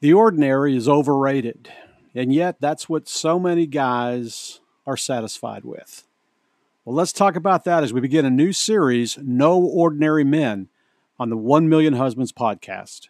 The ordinary is overrated, and yet that's what so many guys are satisfied with. Well, let's talk about that as we begin a new series, No Ordinary Men, on the 1 Million Husbands podcast.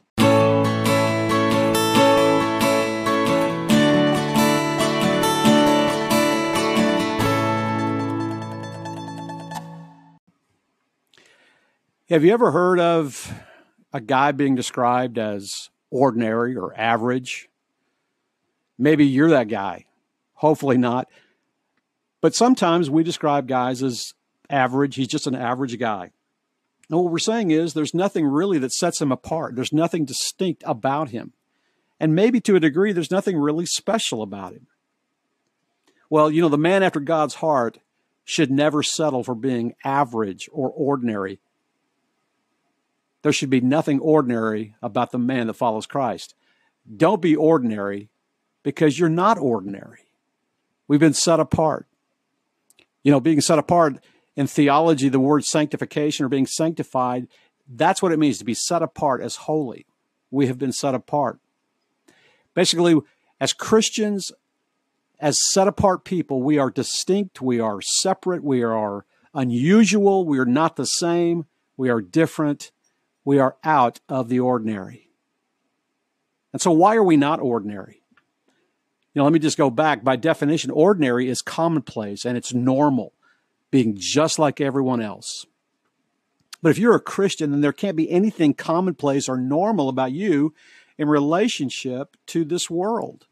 Have you ever heard of a guy being described as ordinary or average? Maybe you're that guy. Hopefully not. But sometimes we describe guys as average. He's just an average guy. And what we're saying is there's nothing really that sets him apart. There's nothing distinct about him. And maybe to a degree, there's nothing really special about him. Well, the man after God's heart should never settle for being average or ordinary. There should be nothing ordinary about the man that follows Christ. Don't be ordinary because you're not ordinary. We've been set apart. Being set apart in theology, the word sanctification or being sanctified, that's what it means to be set apart as holy. We have been set apart. Basically, as Christians, as set apart people, we are distinct, we are separate, we are unusual, we are not the same, we are different. We are out of the ordinary. And so why are we not ordinary? Let me just go back. By definition, ordinary is commonplace and it's normal, being just like everyone else. But if you're a Christian, then there can't be anything commonplace or normal about you in relationship to this world.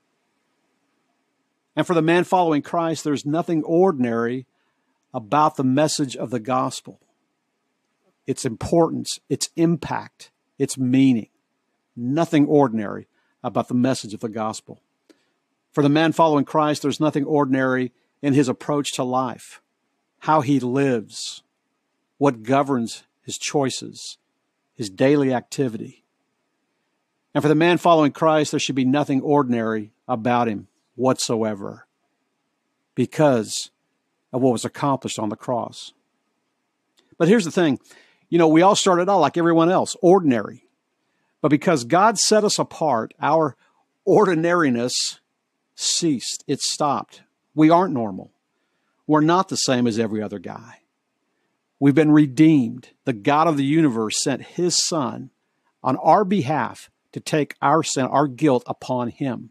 And for the man following Christ, there's nothing ordinary about the message of the gospel. Its importance, its impact, its meaning. Nothing ordinary about the message of the gospel. For the man following Christ, there's nothing ordinary in his approach to life, how he lives, what governs his choices, his daily activity. And for the man following Christ, there should be nothing ordinary about him whatsoever because of what was accomplished on the cross. But here's the thing. We all started out like everyone else, ordinary. But because God set us apart, our ordinariness ceased. It stopped. We aren't normal. We're not the same as every other guy. We've been redeemed. The God of the universe sent his Son on our behalf to take our sin, our guilt upon him.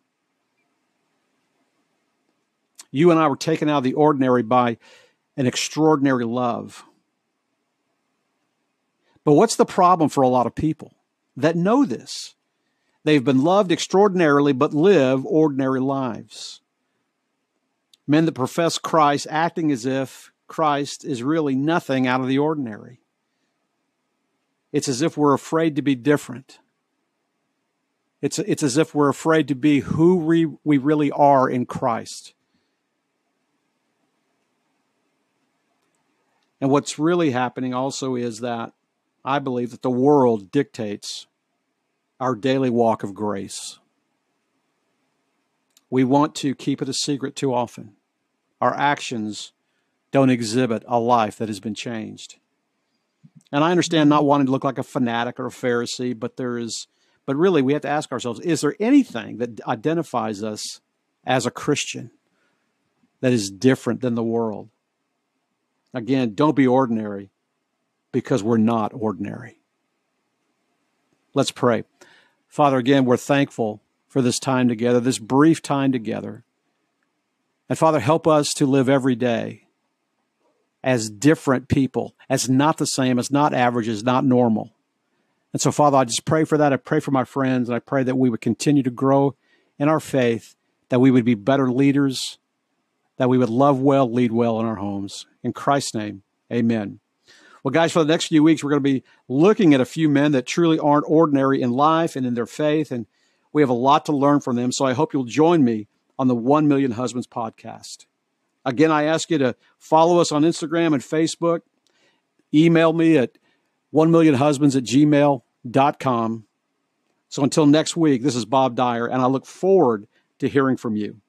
You and I were taken out of the ordinary by an extraordinary love. But what's the problem for a lot of people that know this? They've been loved extraordinarily, but live ordinary lives. Men that profess Christ acting as if Christ is really nothing out of the ordinary. It's as if we're afraid to be different. It's as if we're afraid to be who we really are in Christ. And what's really happening also is that I believe that the world dictates our daily walk of grace. We want to keep it a secret too often. Our actions don't exhibit a life that has been changed. And I understand not wanting to look like a fanatic or a Pharisee, but really we have to ask ourselves, is there anything that identifies us as a Christian that is different than the world? Again, don't be ordinary, because we're not ordinary. Let's pray. Father, again, we're thankful for this time together, this brief time together. And Father, help us to live every day as different people, as not the same, as not average, as not normal. And so, Father, I just pray for that. I pray for my friends, and I pray that we would continue to grow in our faith, that we would be better leaders, that we would love well, lead well in our homes. In Christ's name, amen. Well, guys, for the next few weeks, we're going to be looking at a few men that truly aren't ordinary in life and in their faith, and we have a lot to learn from them. So I hope you'll join me on the 1 Million Husbands podcast. Again, I ask you to follow us on Instagram and Facebook. Email me at 1millionhusbands@gmail.com. So until next week, this is Bob Dyer, and I look forward to hearing from you.